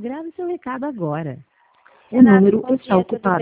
Grave seu recado agora. O número está ocupado.